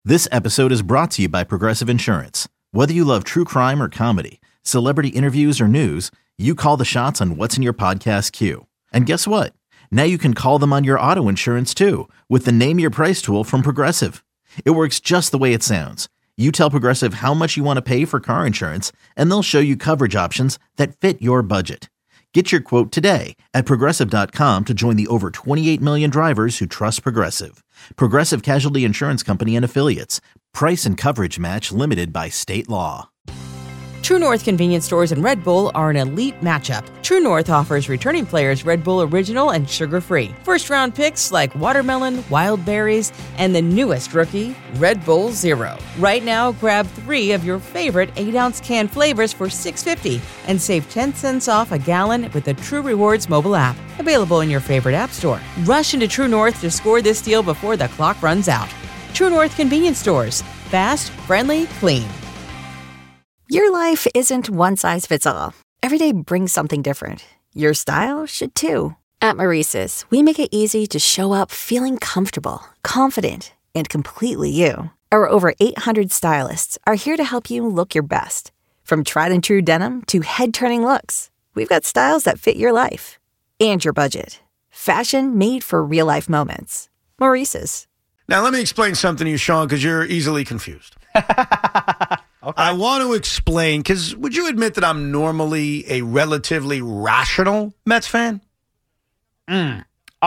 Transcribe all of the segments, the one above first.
This episode is brought to you by Progressive Insurance. Whether you love true crime or comedy, celebrity interviews or news, you call the shots on what's in your podcast queue. And guess what? Now you can call them on your auto insurance too with the Name Your Price tool from Progressive. It works just the way it sounds. You tell Progressive how much you want to pay for car insurance, and they'll show you coverage options that fit your budget. Get your quote today at Progressive.com to join the over 28 million drivers who trust Progressive. Progressive Casualty Insurance Company and Affiliates. Price and coverage match limited by state law. True North convenience stores and Red Bull are an elite matchup. True North offers returning players Red Bull Original and sugar-free. First-round picks like watermelon, wild berries, and the newest rookie, Red Bull Zero. Right now, grab 3 of your favorite 8-ounce can flavors for $6.50 and save 10 cents off a gallon with the True Rewards mobile app. Available in your favorite app store. Rush into True North to score this deal before the clock runs out. True North convenience stores. Fast, friendly, clean. Your life isn't one size fits all. Every day brings something different. Your style should too. At Maurice's, we make it easy to show up feeling comfortable, confident, and completely you. Our over 800 stylists are here to help you look your best. From tried and true denim to head-turning looks, we've got styles that fit your life and your budget. Fashion made for real-life moments. Maurice's. Now, let me explain something to you, Sean, because you're easily confused. Okay. I want to explain, because would you admit that I'm normally a relatively rational Mets fan? Why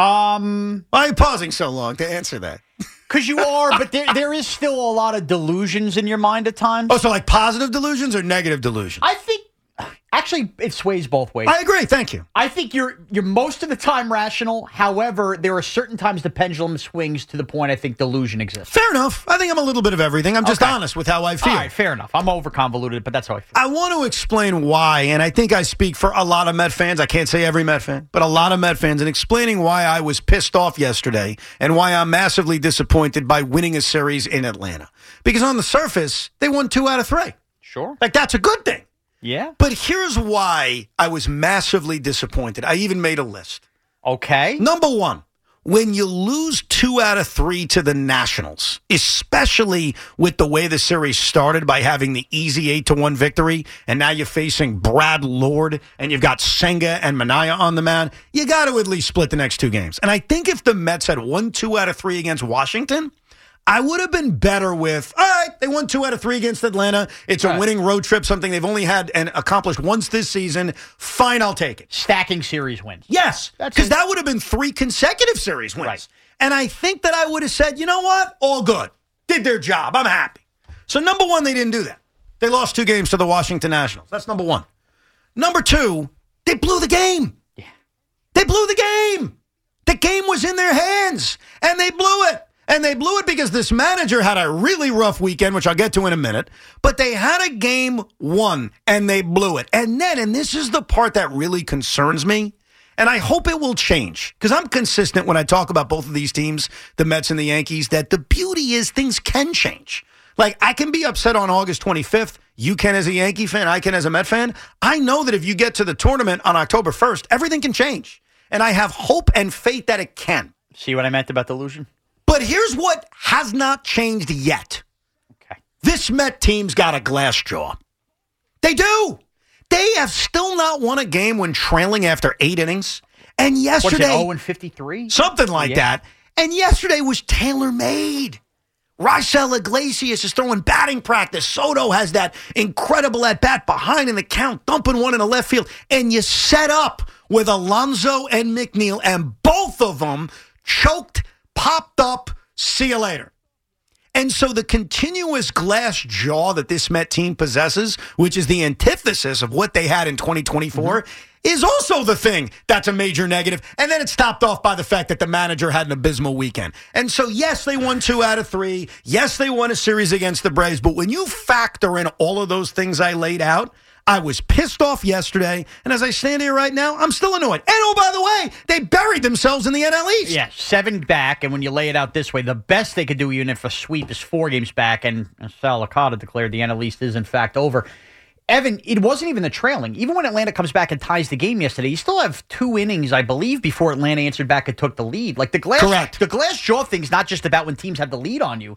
are you pausing so long to answer that? Because you are, but there is still a lot of delusions in your mind at times. Oh, so like positive delusions or negative delusions? I think, actually, it sways both ways. I agree. Thank you. I think you're most of the time rational. However, there are certain times the pendulum swings to the point I think delusion exists. Fair enough. I think I'm a little bit of everything. I'm just honest with how I feel. All right, fair enough. I'm over-convoluted, but that's how I feel. I want to explain why, and I think I speak for a lot of Met fans. I can't say every Met fan, but a lot of Met fans, in explaining why I was pissed off yesterday and why I'm massively disappointed by winning a series in Atlanta. Because on the surface, they won 2 out of 3. Sure. Like, that's a good thing. Yeah. But here's why I was massively disappointed. I even made a list. Okay. Number 1, when you lose 2 out of 3 to the Nationals, especially with the way the series started by having the easy 8-1 victory, and now you're facing Brad Lord, and you've got Senga and Manaea on the mound, you got to at least split the next 2 games. And I think if the Mets had won 2 out of 3 against Washington, I would have been better with, all right, they won 2 out of 3 against Atlanta. It's a winning road trip, something they've only had and accomplished once this season. Fine, I'll take it. Stacking series wins. Yes, because that would have been 3 consecutive series wins. Right. And I think that I would have said, you know what? All good. Did their job. I'm happy. So number 1, they didn't do that. They lost 2 games to the Washington Nationals. That's number 1. Number 2, they blew the game. Yeah. They blew the game. The game was in their hands, and they blew it. And they blew it because this manager had a really rough weekend, which I'll get to in a minute. But they had a game 1, and they blew it. And then, and this is the part that really concerns me, and I hope it will change, because I'm consistent when I talk about both of these teams, the Mets and the Yankees, that the beauty is things can change. Like, I can be upset on August 25th. You can as a Yankee fan. I can as a Met fan. I know that if you get to the tournament on October 1st, everything can change. And I have hope and faith that it can. See what I meant about delusion? But here's what has not changed yet. Okay. This Met team's got a glass jaw. They do. They have still not won a game when trailing after 8 innings. And yesterday... What's it, 0-53? Something like that. And yesterday was tailor-made. Raisel Iglesias is throwing batting practice. Soto has that incredible at-bat behind in the count, dumping one in the left field. And you set up with Alonso and McNeil, and both of them choked, popped up, see you later. And so the continuous glass jaw that this Met team possesses, which is the antithesis of what they had in 2024, is also the thing that's a major negative. And then it's topped off by the fact that the manager had an abysmal weekend. And so, yes, they won 2 out of 3. Yes, they won a series against the Braves. But when you factor in all of those things I laid out, I was pissed off yesterday, and as I stand here right now, I'm still annoyed. And oh, by the way, they buried themselves in the NL East. Yeah, 7 back, and when you lay it out this way, the best they could do, even if a sweep is 4 games back, and Sal Licata declared the NL East is in fact over. Evan, it wasn't even the trailing. Even when Atlanta comes back and ties the game yesterday, you still have 2 innings, I believe, before Atlanta answered back and took the lead. Like the glass jaw thing's not just about when teams have the lead on you.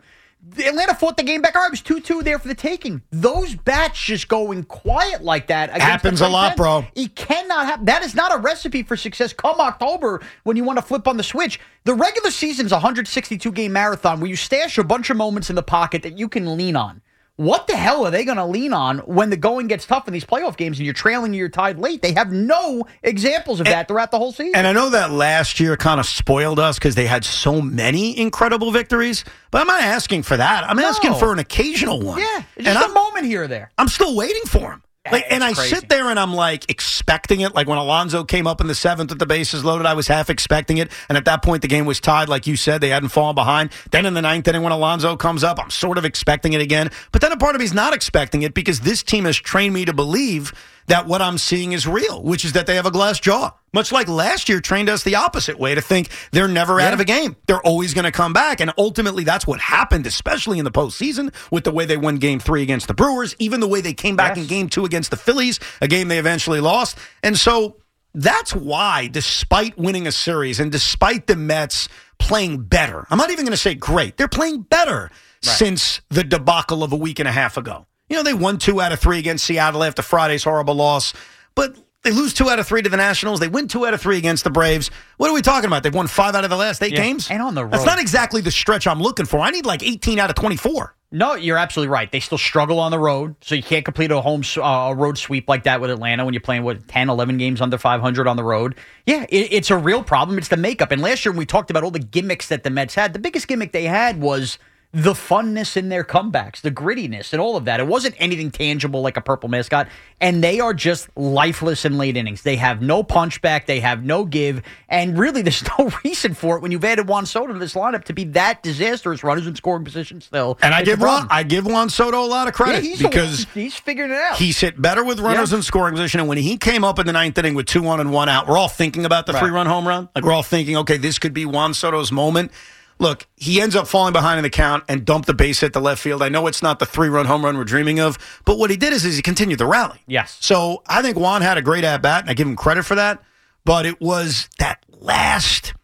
Atlanta fought the game back. All right, it was 2-2 there for the taking. Those bats just going quiet like that happens a lot, bro. It cannot happen. That is not a recipe for success come October when you want to flip on the switch. The regular season's a 162-game marathon where you stash a bunch of moments in the pocket that you can lean on. What the hell are they going to lean on when the going gets tough in these playoff games and you're trailing and you're tied late? They have no examples of that throughout the whole season. And I know that last year kind of spoiled us because they had so many incredible victories, but I'm not asking for that. I'm asking for an occasional one. Yeah, just a moment here or there. I'm still waiting for him. And I sit there and I'm like expecting it. Like when Alonso came up in the 7th with the bases loaded, I was half expecting it. And at that point, the game was tied. Like you said, they hadn't fallen behind. Then in the 9th inning, when Alonso comes up, I'm sort of expecting it again. But then a part of me's not expecting it because this team has trained me to believe that what I'm seeing is real, which is that they have a glass jaw. Much like last year trained us the opposite way to think they're never out of a game. They're always going to come back. And ultimately, that's what happened, especially in the postseason, with the way they won Game 3 against the Brewers, even the way they came back in Game 2 against the Phillies, a game they eventually lost. And so that's why, despite winning a series and despite the Mets playing better, I'm not even going to say great, they're playing better since the debacle of a week and a half ago. You know, they won 2 out of 3 against Seattle after Friday's horrible loss, but they lose 2 out of 3 to the Nationals. They win 2 out of 3 against the Braves. What are we talking about? They've won 5 out of the last 8 games? And on the road. That's not exactly the stretch I'm looking for. I need like 18 out of 24. No, you're absolutely right. They still struggle on the road, so you can't complete a road sweep like that with Atlanta when you're playing, 10, 11 games under 500 on the road. Yeah, it's a real problem. It's the makeup. And last year when we talked about all the gimmicks that the Mets had, the biggest gimmick they had was the funness in their comebacks, the grittiness and all of that. It wasn't anything tangible like a purple mascot, and they are just lifeless in late innings. They have no punchback, they have no give, and really there's no reason for it when you've added Juan Soto to this lineup to be that disastrous. Runners in scoring position still. And I give Juan Soto a lot of credit because he's figured it out. He's hit better with runners in scoring position, and when he came up in the 9th inning with 2 on and 1 out, we're all thinking about the 3-run home run. Like we're all thinking, okay, this could be Juan Soto's moment. Look, he ends up falling behind in the count and dumped the base hit to left field. I know it's not the 3-run home run we're dreaming of, but what he did is he continued the rally. Yes. So I think Juan had a great at-bat, and I give him credit for that, but it was that last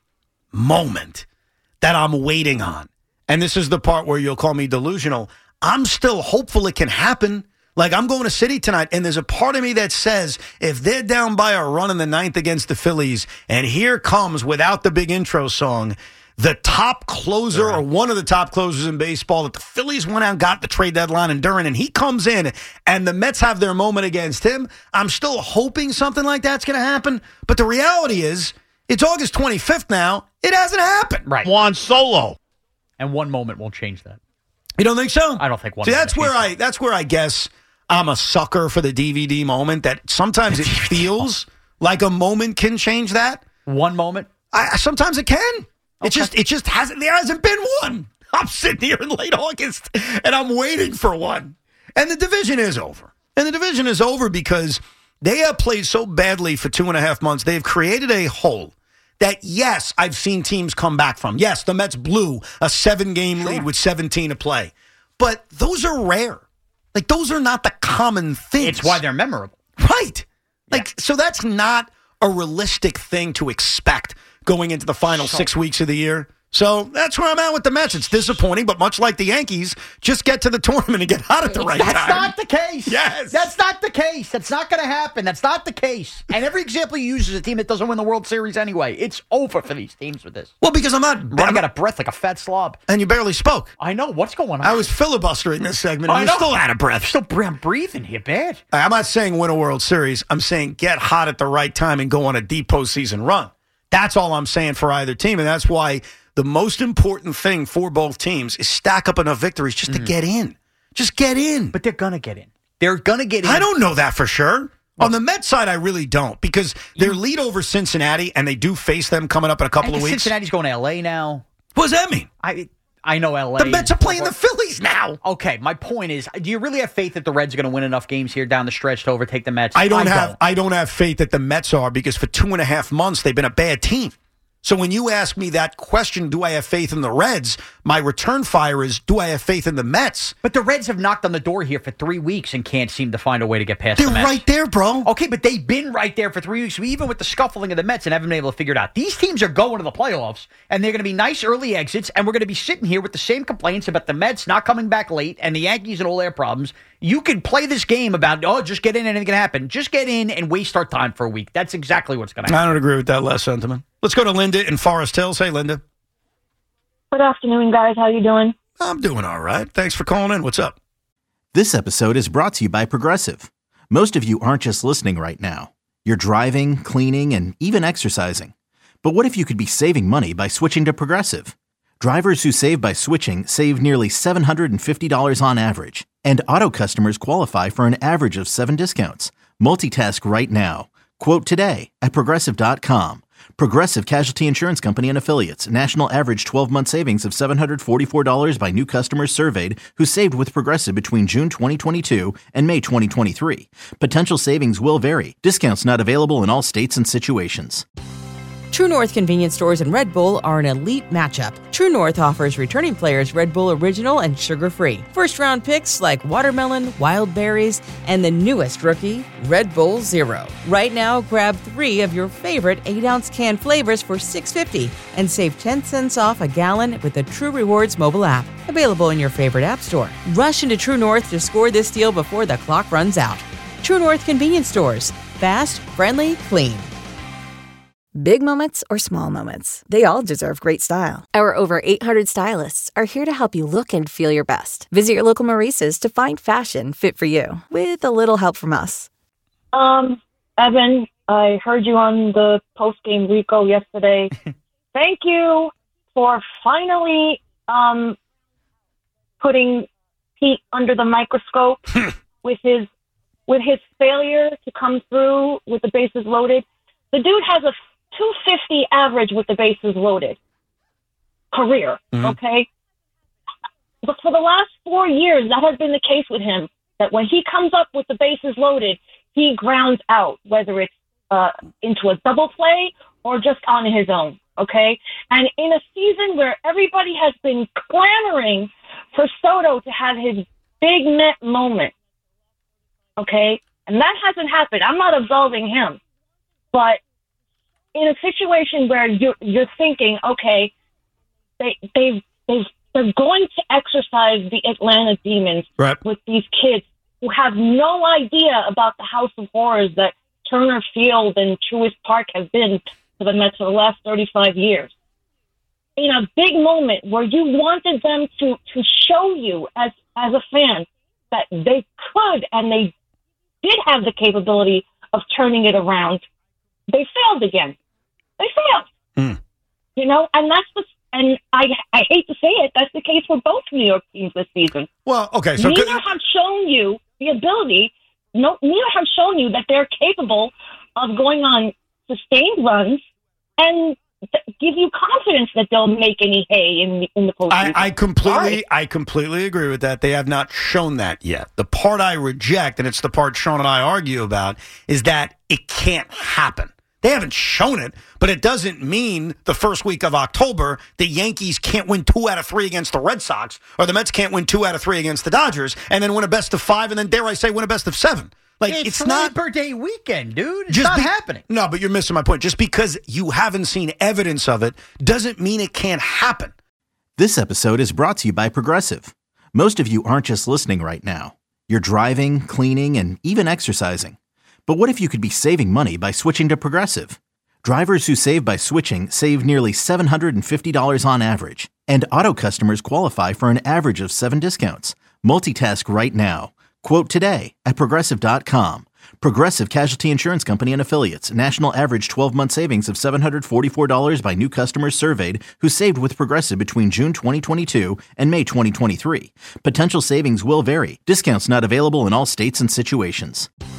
moment that I'm waiting on. And this is the part where you'll call me delusional. I'm still hopeful it can happen. Like, I'm going to City tonight, and there's a part of me that says if they're down by a run in the 9th against the Phillies, and here comes, without the big intro song, the top closer or one of the top closers in baseball that the Phillies went out and got the trade deadline in Duran, and he comes in and the Mets have their moment against him, I'm still hoping something like that's going to happen. But the reality is, it's August 25th now. It hasn't happened. Right. Juan Solo. And one moment won't change that. You don't think so? I don't think one. See, that's where I guess I'm a sucker for the DVD moment, that sometimes it feels like a moment can change that. One moment? Sometimes it can. Okay. It just hasn't. There hasn't been one. I'm sitting here in late August, and I'm waiting for one. And the division is over. And the division is over because they have played so badly for 2.5 months. They've created a hole that, yes, I've seen teams come back from. Yes, the Mets blew a 7-game lead with 17 to play. But those are rare. Like, those are not the common things. It's why they're memorable. Right. So that's not a realistic thing to expect going into the final 6 weeks of the year. So that's where I'm at with the Mets. It's disappointing, but much like the Yankees, just get to the tournament and get hot at the right time. That's not the case. Yes. That's not the case. That's not going to happen. That's not the case. And every example you use is a team that doesn't win the World Series anyway. It's over for these teams with this. Well, because I'm running out of breath like a fat slob. And you barely spoke. I know. What's going on? I was filibustering this segment, and you're still out of breath. I'm breathing here, bad. I'm not saying win a World Series. I'm saying get hot at the right time and go on a deep postseason run. That's all I'm saying for either team, and that's why the most important thing for both teams is stack up enough victories just to get in. Just get in. But they're going to get in. They're going to get in. I don't know that for sure. On the Mets side, I really don't, because their lead over Cincinnati, and they do face them coming up in a couple of weeks. Cincinnati's going to L.A. now. What does that mean? I know L.A. The Mets are playing the Phillies now. Okay, my point is, do you really have faith that the Reds are going to win enough games here down the stretch to overtake the Mets? I don't have faith that the Mets are, because for 2.5 months they've been a bad team. So when you ask me that question, do I have faith in the Reds? My return fire is, do I have faith in the Mets? But the Reds have knocked on the door here for 3 weeks and can't seem to find a way to get past the Mets. They're right there, bro. Okay, but they've been right there for 3 weeks, even with the scuffling of the Mets, and haven't been able to figure it out. These teams are going to the playoffs, and they're going to be nice early exits, and we're going to be sitting here with the same complaints about the Mets not coming back late and the Yankees and all their problems. You can play this game about, just get in, anything can happen. Just get in and waste our time for a week. That's exactly what's going to happen. I don't agree with that last sentiment. Let's go to Linda in Forest Hills. Hey, Linda. Good afternoon, guys. How you doing? I'm doing all right. Thanks for calling in. What's up? This episode is brought to you by Progressive. Most of you aren't just listening right now. You're driving, cleaning, and even exercising. But what if you could be saving money by switching to Progressive? Drivers who save by switching save nearly $750 on average. And auto customers qualify for an average of 7 discounts. Multitask right now. Quote today at Progressive.com. Progressive Casualty Insurance Company and Affiliates. National average 12-month savings of $744 by new customers surveyed who saved with Progressive between June 2022 and May 2023. Potential savings will vary. Discounts not available in all states and situations. True North convenience stores and Red Bull are an elite matchup. True North offers returning players Red Bull Original and sugar-free. First-round picks like watermelon, wild berries, and the newest rookie, Red Bull Zero. Right now, grab 3 of your favorite 8-ounce can flavors for $6.50 and save 10 cents off a gallon with the True Rewards mobile app. Available in your favorite app store. Rush into True North to score this deal before the clock runs out. True North convenience stores. Fast, friendly, clean. Big moments or small moments, they all deserve great style. Our over 800 stylists are here to help you look and feel your best. Visit your local Maurice's to find fashion fit for you, with a little help from us. Evan, I heard you on the post-game Rico yesterday. Thank you for finally putting Pete under the microscope with his failure to come through with the bases loaded. The dude has a 250 average with the bases loaded career, okay? But for the last 4 years, that has been the case with him, that when he comes up with the bases loaded, he grounds out, whether it's into a double play or just on his own, okay? And in a season where everybody has been clamoring for Soto to have his big net moment, okay? And that hasn't happened. I'm not absolving him. But in a situation where you're thinking, okay, they're going to exercise the Atlanta Demons with these kids who have no idea about the house of horrors that Turner Field and Truist Park have been for the Mets for the last 35 years. In a big moment where you wanted them to show you as a fan that they could and they did have the capability of turning it around, they failed again. They failed. You know, and and I hate to say it, that's the case for both New York teams this season. Well, okay. So neither have shown you the ability, neither have shown you that they're capable of going on sustained runs and give you confidence that they'll make any hay in the postseason. I completely agree with that. They have not shown that yet. The part I reject, and it's the part Sean and I argue about, is that it can't happen. They haven't shown it, but it doesn't mean the first week of October the Yankees can't win 2 out of 3 against the Red Sox, or the Mets can't win 2 out of 3 against the Dodgers, and then win a best of 5, and then, dare I say, win a best of 7. Like, it's not Labor Day weekend, dude. It's not happening. No, but you're missing my point. Just because you haven't seen evidence of it doesn't mean it can't happen. This episode is brought to you by Progressive. Most of you aren't just listening right now. You're driving, cleaning, and even exercising. But what if you could be saving money by switching to Progressive? Drivers who save by switching save nearly $750 on average. And auto customers qualify for an average of 7 discounts. Multitask right now. Quote today at Progressive.com. Progressive Casualty Insurance Company and Affiliates. National average 12-month savings of $744 by new customers surveyed who saved with Progressive between June 2022 and May 2023. Potential savings will vary. Discounts not available in all states and situations.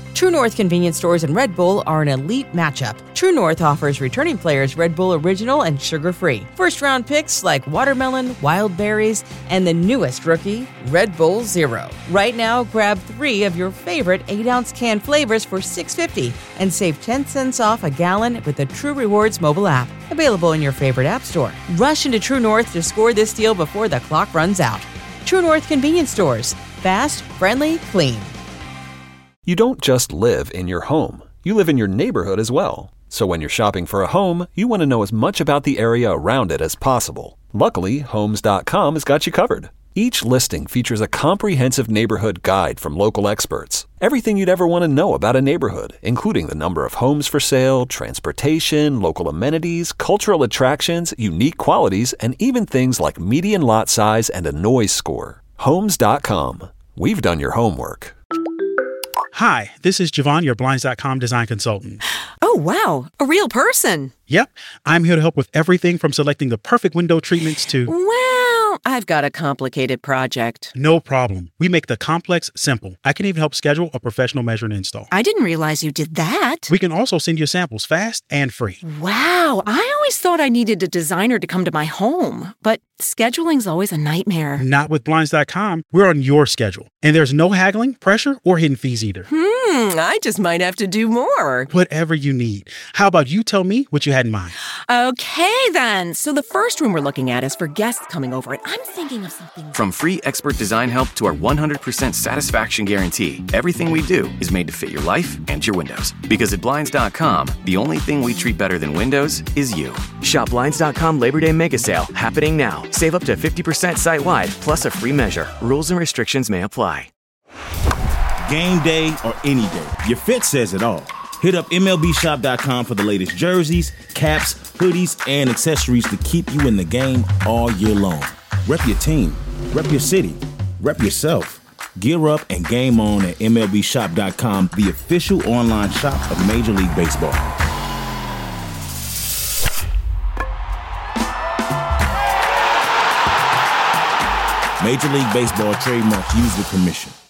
True North convenience stores and Red Bull are an elite matchup. True North offers returning players Red Bull Original and sugar-free. First-round picks like watermelon, wild berries, and the newest rookie, Red Bull Zero. Right now, grab 3 of your favorite 8-ounce can flavors for $6.50 and save 10 cents off a gallon with the True Rewards mobile app. Available in your favorite app store. Rush into True North to score this deal before the clock runs out. True North convenience stores. Fast, friendly, clean. You don't just live in your home. You live in your neighborhood as well. So when you're shopping for a home, you want to know as much about the area around it as possible. Luckily, Homes.com has got you covered. Each listing features a comprehensive neighborhood guide from local experts. Everything you'd ever want to know about a neighborhood, including the number of homes for sale, transportation, local amenities, cultural attractions, unique qualities, and even things like median lot size and a noise score. Homes.com. We've done your homework. Hi, this is Javon, your Blinds.com design consultant. Oh, wow. A real person. Yep. I'm here to help with everything from selecting the perfect window treatments to... Well, I've got a complicated project. No problem. We make the complex simple. I can even help schedule a professional measure and install. I didn't realize you did that. We can also send you samples fast and free. Wow. I always thought I needed a designer to come to my home, but scheduling's always a nightmare. Not with Blinds.com. We're on your schedule. And there's no haggling, pressure, or hidden fees either. I just might have to do more. Whatever you need. How about you tell me what you had in mind? Okay, then. So the first room we're looking at is for guests coming over, and I'm thinking of something... From free expert design help to our 100% satisfaction guarantee, everything we do is made to fit your life and your windows. Because at Blinds.com, the only thing we treat better than windows is you. Shop Blinds.com Labor Day Mega Sale, happening now. Save up to 50% site-wide, plus a free measure. Rules and restrictions may apply. Game day or any day, your fit says it all. Hit up MLBshop.com for the latest jerseys, caps, hoodies, and accessories to keep you in the game all year long. Rep your team, rep your city, rep yourself. Gear up and game on at MLBshop.com, the official online shop of Major League Baseball. Major League Baseball trademarks used with permission.